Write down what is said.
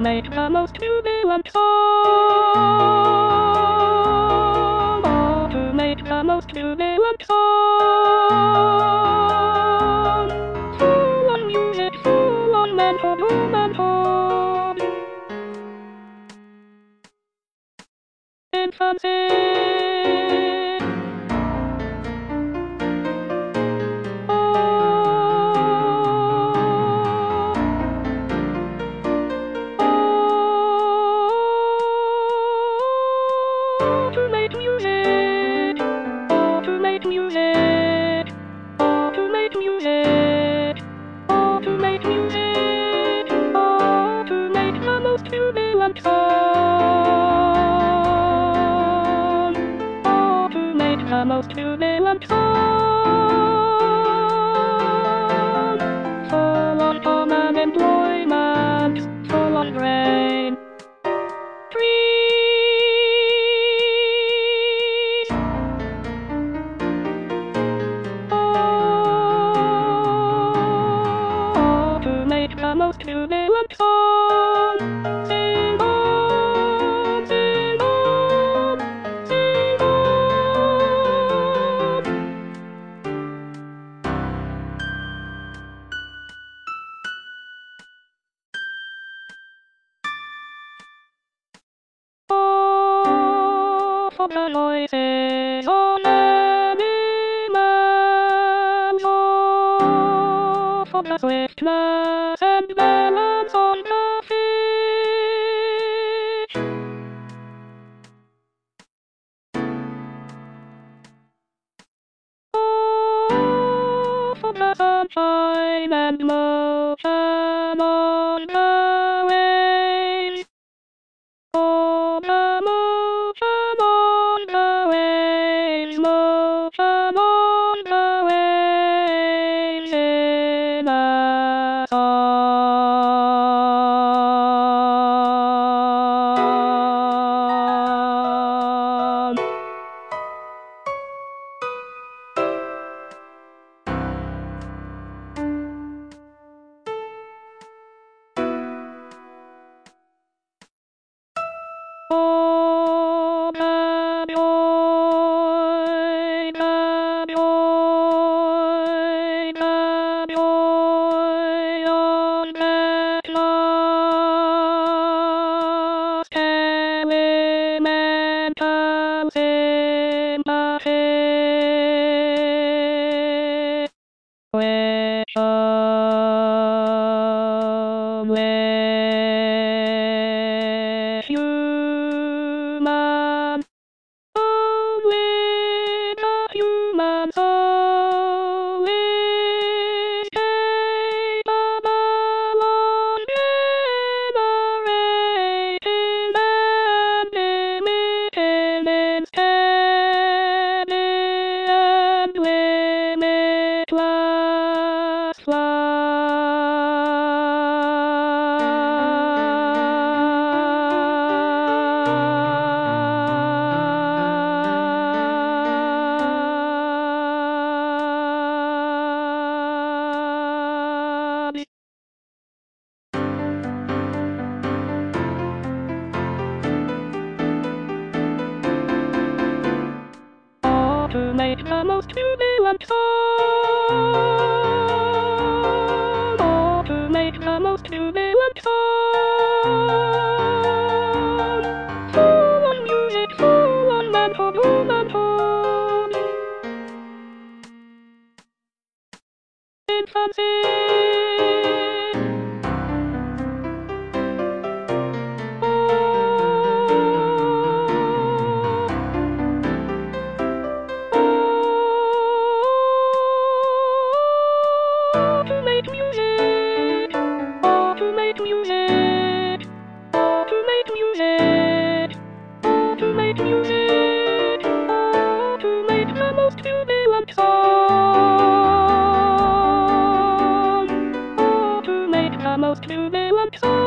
make the most jubilant song. Oh, to make the most jubilant song. Full on music, full on manhood, womanhood. Infancy. To make music, oh, to make music, oh, to make music, oh, to make music, oh, to make the most jubilant song, oh, to make the most jubilant song, full on common employment, full on grain. The most jubilant song. Sing on, sing on, sing on. Oh, for the noises on any man's oh, for the swiftness and balance on the fish. Oh, for the sunshine and motion on the waves. Oh, the motion on the waves, motion on the waves in a song. Oh, the joy, the joy, the joy on that last elemental sympathy, which only the human soul is capable of generating and limiting insteady and limitless to make the most jubilant song, oh, to make the most jubilant song, full on music, full on manhood, womanhood, infancy. To make music, oh, to make music, oh, to make music, oh, to make music, oh, to make the most jubilant song, oh, to make the most jubilant song.